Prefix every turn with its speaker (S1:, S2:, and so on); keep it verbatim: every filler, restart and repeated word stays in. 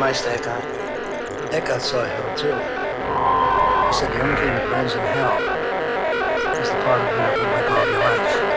S1: much that got?
S2: That got saw hell too. He said the only thing that burns in hell is the part of you that you like all your life.